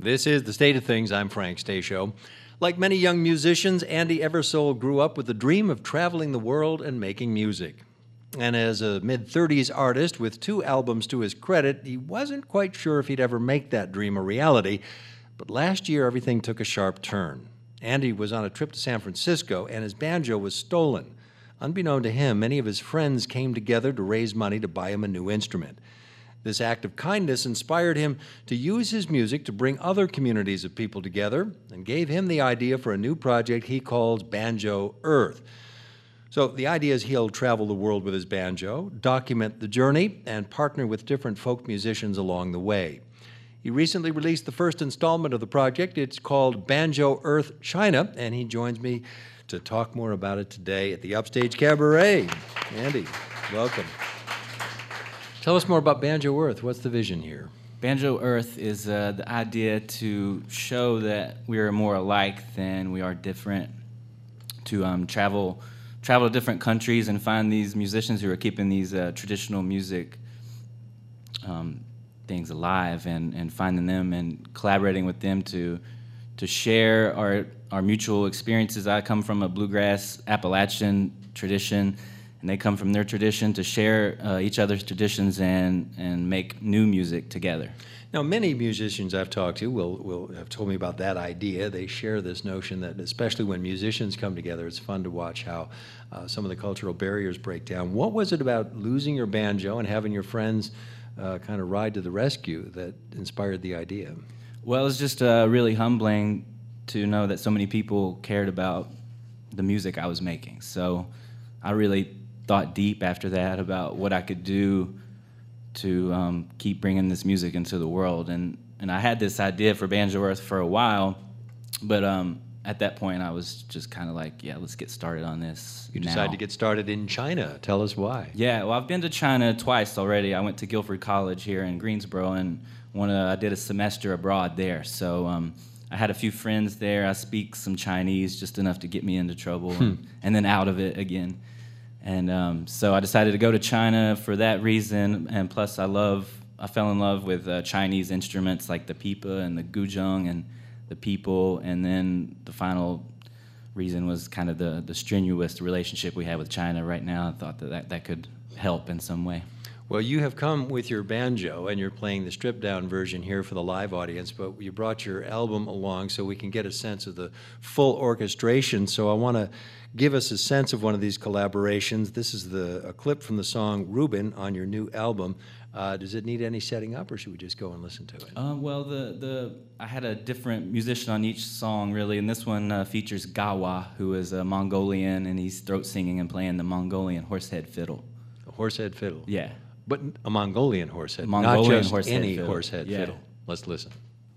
This is The State of Things. I'm Frank Stasio. Like many young musicians, Andy Eversole grew up with the dream of traveling the world and making music. And as a mid-30s artist with 2 albums to his credit, he wasn't quite sure if he'd ever make that dream a reality. But last year, everything took a sharp turn. Andy was on a trip to San Francisco, and his banjo was stolen. Unbeknown to him, many of his friends came together to raise money to buy him a new instrument. This act of kindness inspired him to use his music to bring other communities of people together and gave him the idea for a new project he calls Banjo Earth. So the idea is he'll travel the world with his banjo, document the journey, and partner with different folk musicians along the way. He recently released the first installment of the project. It's called Banjo Earth China, and he joins me to talk more about it today at the Upstage Cabaret. Andy, welcome. Tell us more about Banjo Earth. What's the vision here? Banjo Earth is the idea to show that we are more alike than we are different, to travel to different countries and find these musicians who are keeping these traditional music things alive and finding them and collaborating with them to share our mutual experiences. I come from a bluegrass Appalachian tradition, and they come from their tradition, to share each other's traditions and make new music together. Now, many musicians I've talked to will have told me about that idea. They share this notion that, especially when musicians come together, it's fun to watch how some of the cultural barriers break down. What was it about losing your banjo and having your friends kind of ride to the rescue that inspired the idea? Well, it's just really humbling to know that so many people cared about the music I was making. So I really thought deep after that about what I could do to keep bringing this music into the world. And I had this idea for Banjo Earth for a while, but at that point I was just kind of like, yeah, let's get started on this. You decided to get started in China. Tell us why. Yeah, well, I've been to China twice already. I went to Guilford College here in Greensboro, and I did a semester abroad there. So I had a few friends there. I speak some Chinese, just enough to get me into trouble, and then out of it again. And so I decided to go to China for that reason, and plus I fell in love with Chinese instruments like the pipa and the guzheng and the people, and then the final reason was kind of the strenuous relationship we have with China right now. I thought that could help in some way. Well, you have come with your banjo, and you're playing the stripped-down version here for the live audience, but you brought your album along so we can get a sense of the full orchestration. So I want to give us a sense of one of these collaborations. This is a clip from the song Reuben on your new album. Does it need any setting up, or should we just go and listen to it? Well, I had a different musician on each song, really, and this one features Gawa, who is a Mongolian, and he's throat singing and playing the Mongolian horsehead fiddle. A horsehead fiddle? Yeah. But a Mongolian horsehead, Mongolian not just horsehead any fiddle. horsehead Yeah. fiddle. Let's listen.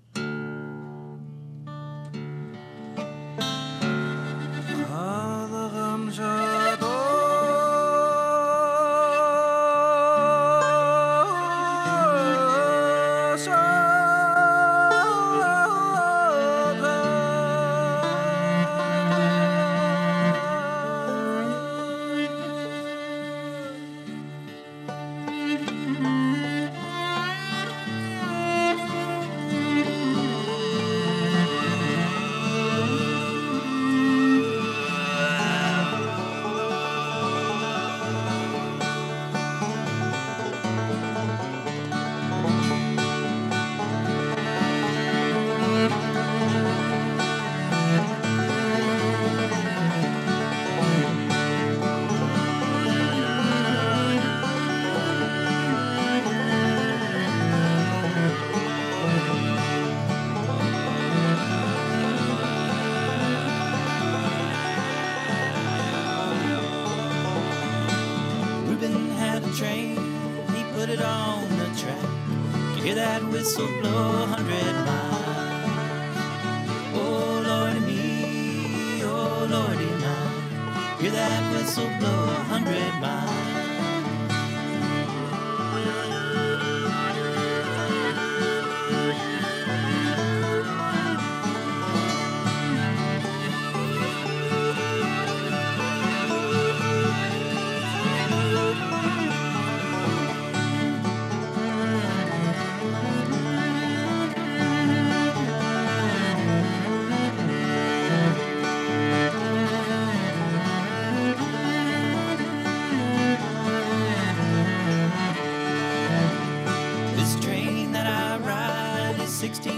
Hear that whistle blow 100 miles. Oh, Lordy me, oh, Lordy my. Hear that whistle blow 100 miles.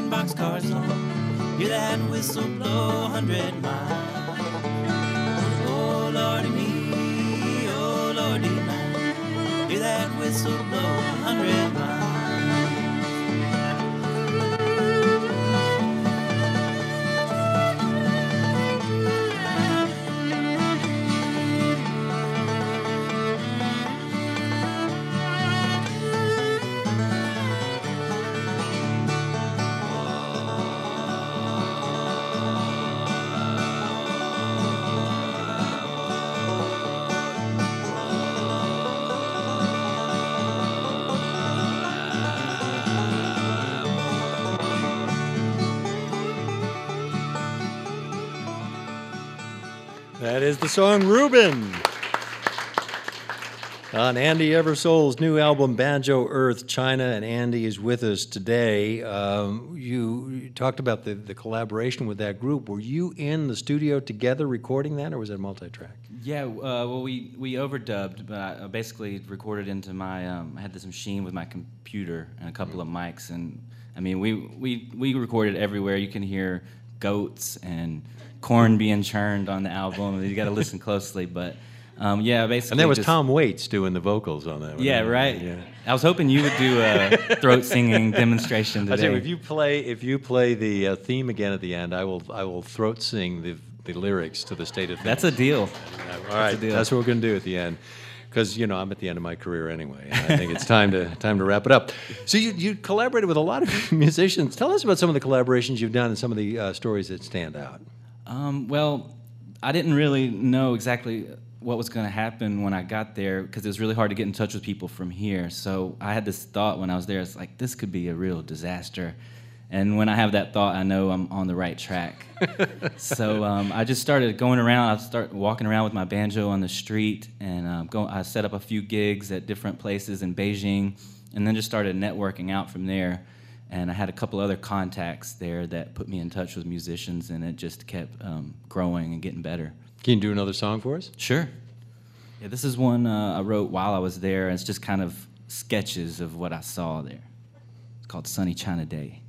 and boxcars long. Hear that whistle blow 100 miles. Oh, Lordy me, oh, Lordy my. Hear that whistle blow 100 miles. That is the song Reuben on Andy Eversole's new album Banjo Earth China, and Andy is with us today. You talked about the collaboration with that group. Were you in the studio together recording that, or was it multi-track? Yeah, well, we overdubbed, but I basically recorded into my. I had this machine with my computer and a couple of mics, and I mean, we recorded everywhere. You can hear goats and corn being churned on the album. You got to listen closely, but yeah, basically. And that was Tom Waits doing the vocals on that one. Yeah, right. Yeah. I was hoping you would do a throat singing demonstration I today. tell you, if you play the theme again at the end, I will throat sing the lyrics to the State of Things. That's a deal. All right, that's what we're going to do at the end, because I'm at the end of my career anyway, and I think it's time to wrap it up. So you collaborated with a lot of musicians. Tell us about some of the collaborations you've done and some of the stories that stand out. Well, I didn't really know exactly what was going to happen when I got there, because it was really hard to get in touch with people from here. So I had this thought when I was there, it's like, this could be a real disaster. And when I have that thought, I know I'm on the right track. So I just started going around. I started walking around with my banjo on the street, and I set up a few gigs at different places in Beijing, and then just started networking out from there. And I had a couple other contacts there that put me in touch with musicians, and it just kept growing and getting better. Can you do another song for us? Sure. Yeah, this is one I wrote while I was there, and it's just kind of sketches of what I saw there. It's called Sunny China Day.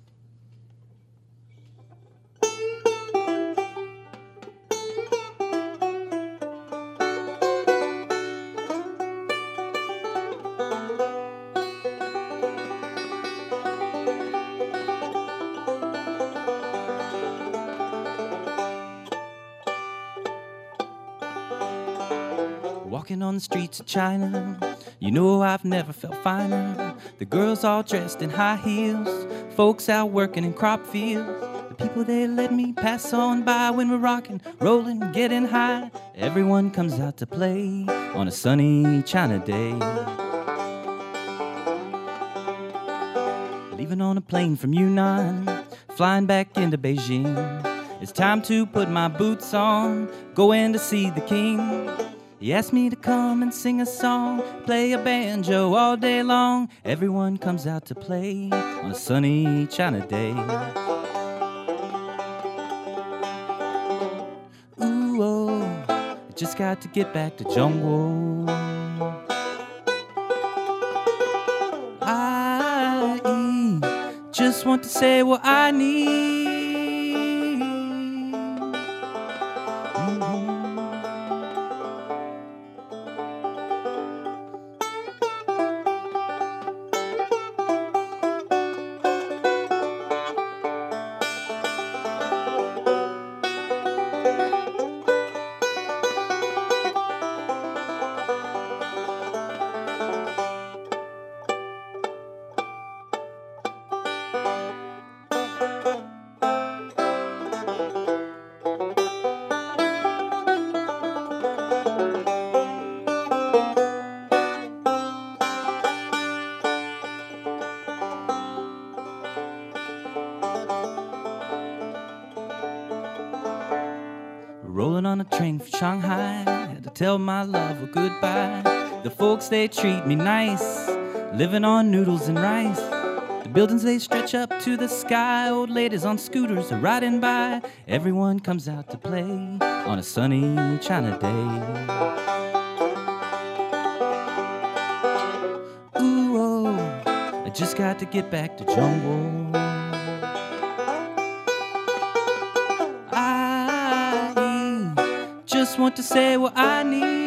Walking on the streets of China, you know I've never felt finer. The girls all dressed in high heels, folks out working in crop fields. The people, they let me pass on by when we're rocking, rolling, getting high. Everyone comes out to play on a sunny China day. Leaving on a plane from Yunnan, flying back into Beijing. It's time to put my boots on, going to see the king. He asked me to come and sing a song, play a banjo all day long. Everyone comes out to play on a sunny China day. Ooh, oh, I just got to get back to Zhongguo. I just want to say what I need. Rolling on a train from Shanghai, had to tell my lover goodbye. The folks, they treat me nice, living on noodles and rice. The buildings, they stretch up to the sky. Old ladies on scooters are riding by. Everyone comes out to play on a sunny China day. Ooh, oh, I just got to get back to Zhongguo. just want to say what I need.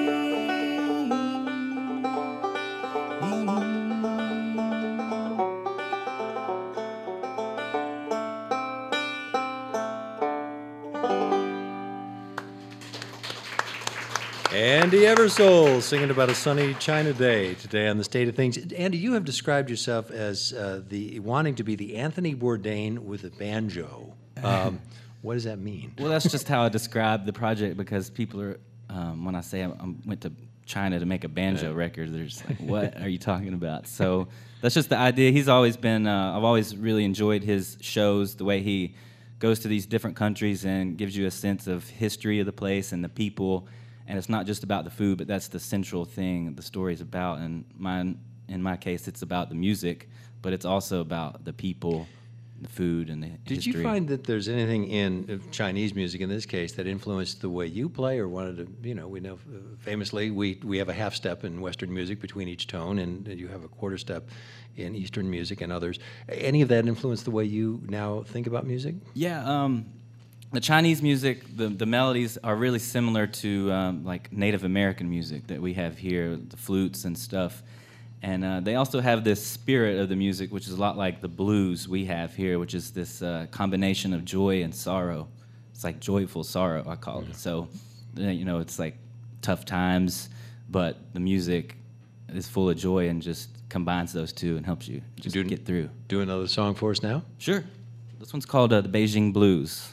Andy Eversole singing about a sunny China day today on The State of Things. Andy, you have described yourself as the wanting to be the Anthony Bourdain with a banjo. What does that mean? Well, that's just how I describe the project, because people are, when I say I went to China to make a banjo record, they're just like, what are you talking about? So that's just the idea. He's always been, I've always really enjoyed his shows, the way he goes to these different countries and gives you a sense of history of the place and the people. And it's not just about the food, but that's the central thing the story's about. And in my case, it's about the music, but it's also about the people, the food, and the history. Did you find that there's anything in Chinese music, in this case, that influenced the way you play, or wanted to, you know, we know famously we have a half step in Western music between each tone, and you have a quarter step in Eastern music and others. Any of that influenced the way you now think about music? Yeah, the Chinese music, the melodies are really similar to like Native American music that we have here, the flutes and stuff. And they also have this spirit of the music, which is a lot like the blues we have here, which is this combination of joy and sorrow. It's like joyful sorrow, I call it. So, you know, it's like tough times, but the music is full of joy and just combines those two and helps you just get through. Do another song for us now? Sure. This one's called the Beijing Blues.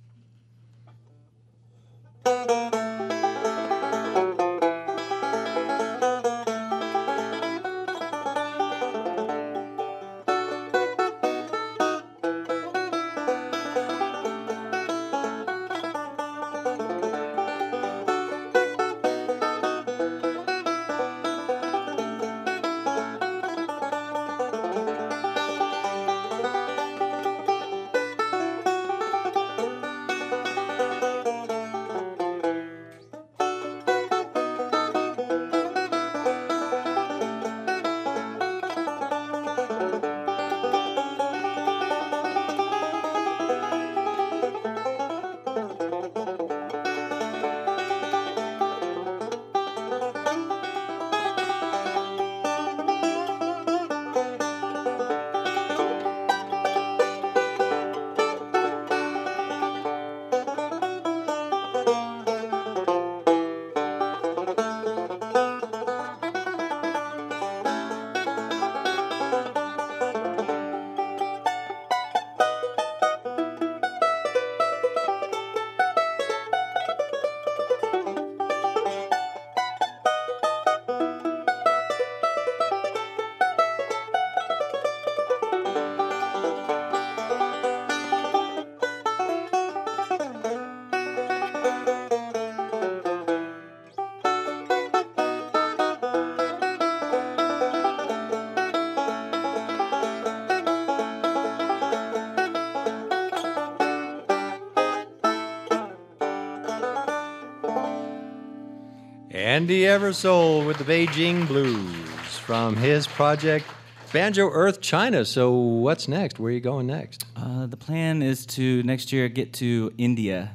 Andy Eversole with the Beijing Blues from his project Banjo Earth China. So what's next? Where are you going next? The plan is to next year get to India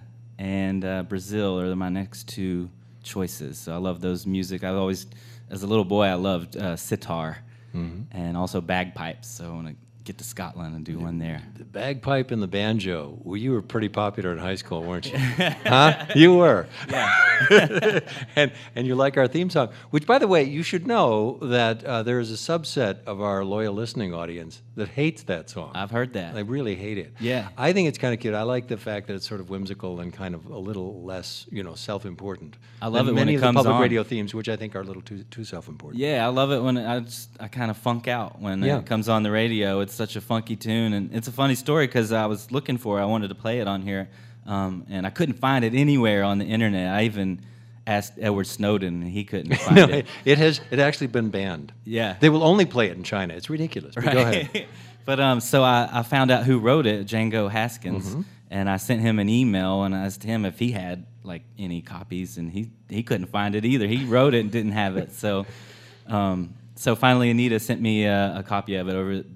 and Brazil are my next two choices. So I love those music. I've always, as a little boy, I loved sitar and also bagpipes. So I want to get to Scotland and do one there. The bagpipe and the banjo. Well, you were pretty popular in high school, weren't you? Huh? You were. Yeah. and you like our theme song, which, by the way, you should know that there is a subset of our loyal listening audience that hates that song. I've heard that. They really hate it. Yeah. I think it's kind of cute. I like the fact that it's sort of whimsical and kind of a little less, you know, self-important. I love than it when many it of the comes public on. radio themes, which I think are a little too self-important. Yeah, I love it when I kind of funk out when it comes on the radio. It's such a funky tune, and it's a funny story because I was looking for it. I wanted to play it on here, and I couldn't find it anywhere on the internet. I even asked Edward Snowden, and he couldn't find No, it. it has actually been banned. Yeah. They will only play it in China. It's ridiculous. But go ahead. But so I found out who wrote it, Django Haskins, and I sent him an email and I asked him if he had like any copies, and he couldn't find it either. He wrote it and didn't have it. So so finally Anita sent me a copy of it over this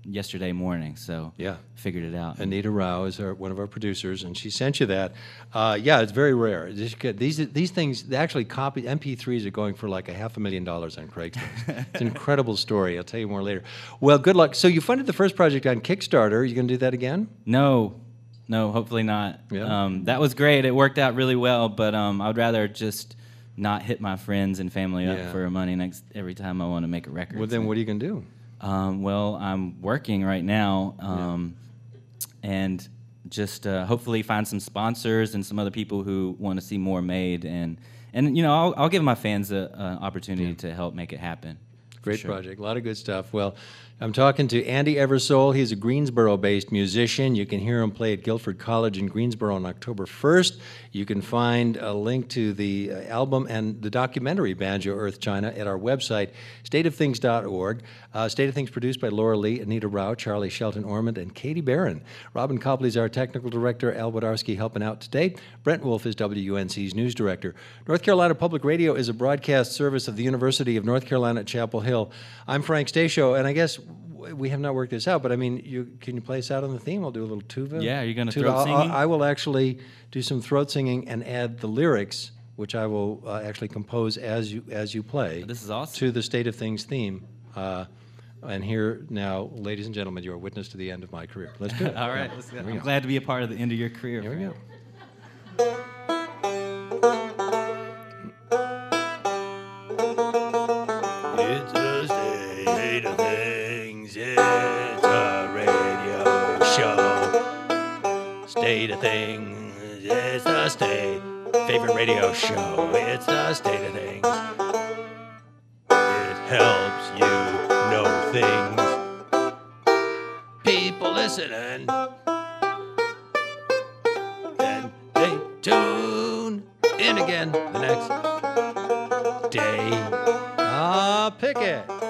yesterday morning, so Yeah. figured it out. Anita Rao is one of our producers, and she sent you that. Yeah, it's very rare. These things, they actually copy MP3s are going for like $500,000 on Craigslist. It's an incredible story. I'll tell you more later. Well, good luck. So you funded the first project on Kickstarter. Are you going to do that again? No, hopefully not. Yeah. That was great. It worked out really well, but I would rather just not hit my friends and family Yeah. up for money every time I want to make a record. Well, then what are you going to do? Well, I'm working right now, and just hopefully find some sponsors and some other people who want to see more made, and you know, I'll give my fans an opportunity to help make it happen. Great sure. project, a lot of good stuff. Well, I'm talking to Andy Eversole. He's a Greensboro-based musician. You can hear him play at Guilford College in Greensboro on October 1st. You can find a link to the album and the documentary Banjo Earth China at our website, stateofthings.org. State of Things produced by Laura Lee, Anita Rao, Charlie Shelton Ormond, and Katie Barron. Robin Copley is our technical director. Al Wodarski helping out today. Brent Wolf is WUNC's news director. North Carolina Public Radio is a broadcast service of the University of North Carolina at Chapel Hill. I'm Frank Stasio, and I guess we have not worked this out, but I mean, can you play us out on the theme? I'll do a little tuba. Yeah, are you going to Tuba. throat singing? I will actually do some throat singing and add the lyrics, which I will actually compose as you play. This is awesome. To the State of Things theme. And here now, ladies and gentlemen, you are witness to the end of my career. Let's do it. All right, let's go. I'm glad to be a part of the end of your career. Here we go. It's the State of Things. It's a radio show. State of Things. It's the state. Favorite radio show. It's the State of Things. It helps you know things. People listening. Then they tune in again the next day. Pick it.